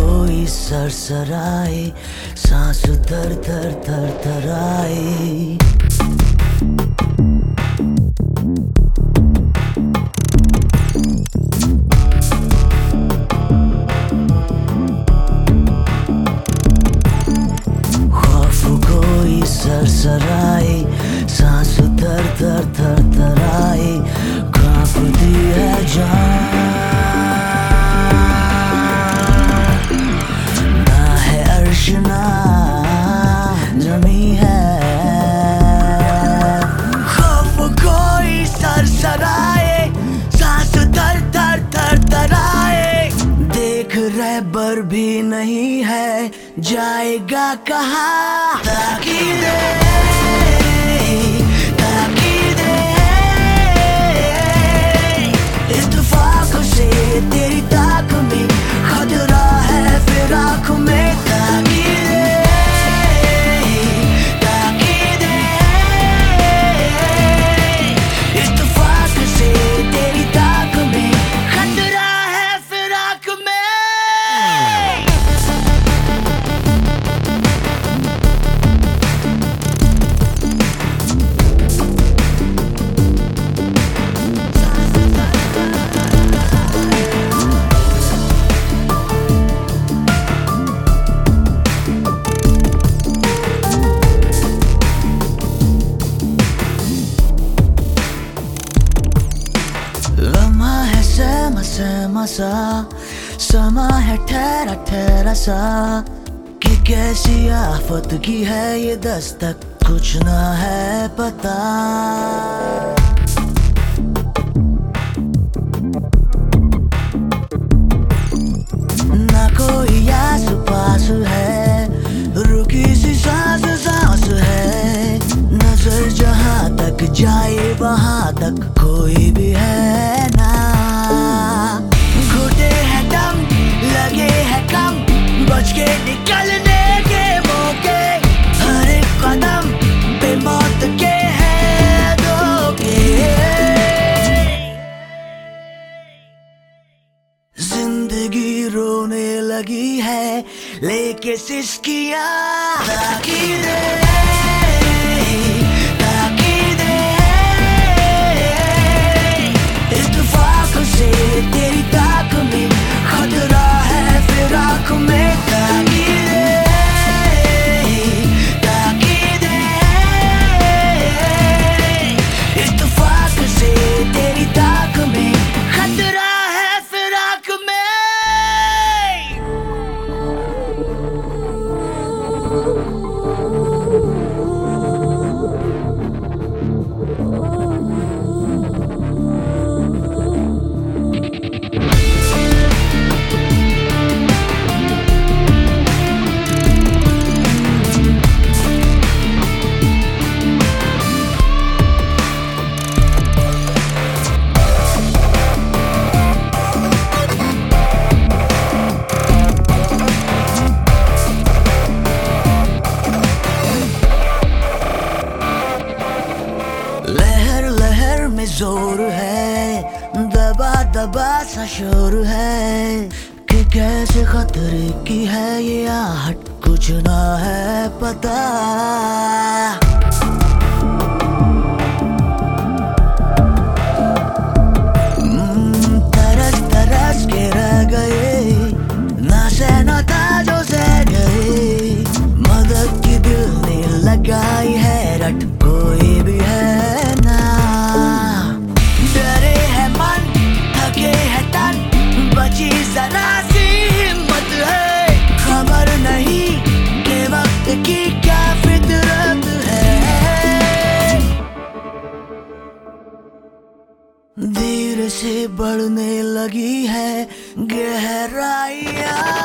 कोई सरसराए, सांस थर थर थर थराए। खौफ कोई सरसराए, सांस थर थर थर थराए। कांपती है जान, ना है अर्श ना जमी है। खौफ कोई सरसराए, सांस थर थर थर थराए। देख रहबर भी नहीं है, जाएगा कहाँ? ताकीदे ताकीदे, इत्तेफाक से तेरी ताक में खतरा है फिराक में। ताकीदे ताकीदे, इत्तेफाक से तेरी ताक में खतरा है फिराक में। लम्हा है सहमा सहमा सा, समा है ठहरा ठहरा सा। कि कैसी आफत की है ये दस्तक, कुछ ना है पता। ना कोई आस पास है, रुकी सी सांस सांस है। नजर जहां तक जाए वहां तक कोई भी है ना। घुटे है दम, लगे है कम, बच के निकलने के मौके। हर एक कदम पे मौत के है धोखे। जिंदगी रोने लगी है, लेके सिसकियां। ताकीदे ताकीदे, इत्तेफाक से तेरी ताक में खतरा है फिराक में। ताकीदे ताकीदे, इत्तेफाक से तेरी ताक में खतरा है फिराक में। लहर लहर में जोर है, दबा दबा सा शोर है। कि कैसे खतरे की है ये आहट, कुछ ना है पता। तरस तरस के रह गए, ना सहना था जो सह गए। मदद की दिल ने लगाई है रट, कोई भी है ना। डरे है मन, थके है तन, बची जरा सी हिम्मत है। खबर नहीं कि वक्त की क्या फितरत है। धीरे से बढ़ने लगी है गहराइयाँ।